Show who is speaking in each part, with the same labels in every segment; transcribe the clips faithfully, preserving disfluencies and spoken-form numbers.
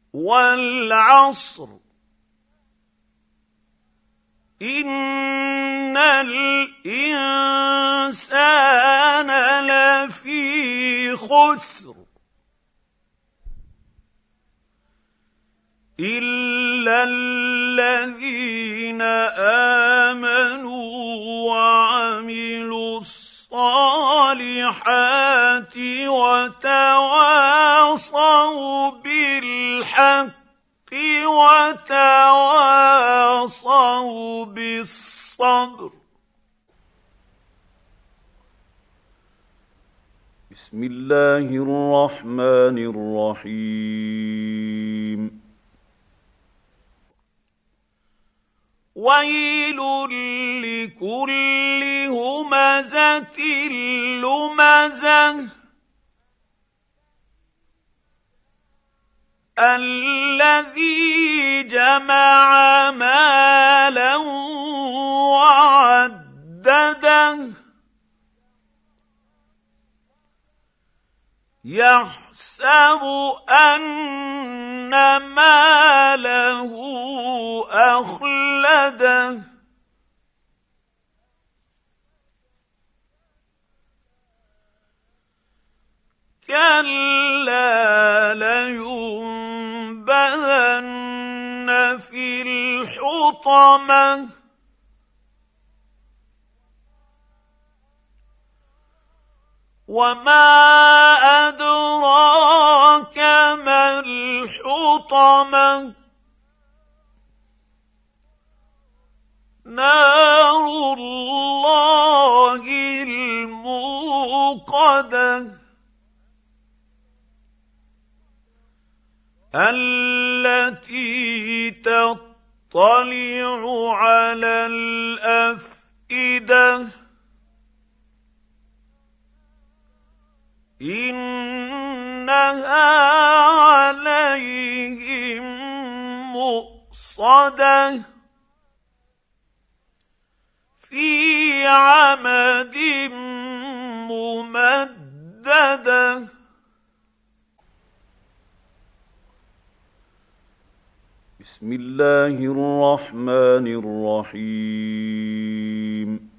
Speaker 1: وَالْعَصْرِ إِنَّ الْإِنسَانَ لَفِي خُسْرٍ إِلَّا الَّذِينَ آمَنُوا وَعَمِلُوا الصَّالِحَاتِ وَتَوَاصَوْا بِالْحَقِّ وَتَوَاصَوْا بِالصَّبْرِ. بسم الله الرحمن الرحيم. وَيْلٌ لِّكُلِّ هُمَزَةٍ لُّمَزَةٍ الَّذِي جَمَعَ مَالًا وَعَدَّدَهُ يَحْسَبُ أَنَّ مَالَهُ أَخْلَدَهُ كَلَّا لَيُنبَذَنَّ فِي الْحُطَمَةِ وَمَا أَدْرَاكَ مَا الْحُطَمَةُ نَارُ اللَّهِ الْمُوقَدَةُ الَّتِي تَطَّلِعُ عَلَى الْأَفْئِدَةِ إِنَّهَا عَلَيْهِم مُّؤْصَدَةٌ فِي عَمَدٍ مُّمَدَّدَةٍ. بسم الله الرحمن الرحيم.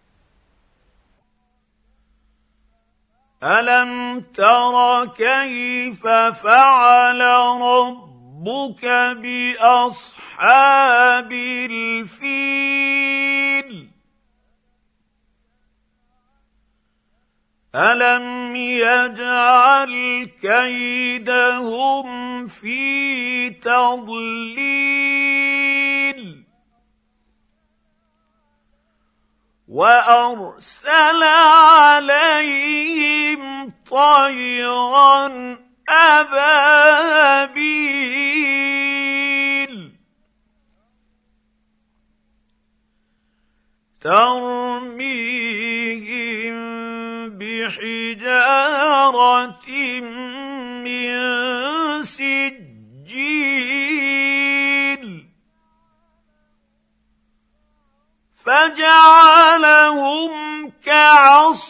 Speaker 1: أَلَمْ تَرَ كَيْفَ فَعَلَ رَبُّكَ بِأَصْحَابِ الْفِيلِ أَلَمْ يَجْعَلْ كَيْدَهُمْ فِي تَضْلِيلٍ وَأَرْسَلَ عَلَيْهِمْ طَيْرًا أَبَابِيلَ تَرْمِيهِم بِحِجَارَةٍ مِّن سِجِّيلٍ فَجَعَلَهُمْ كَعَصْفٍ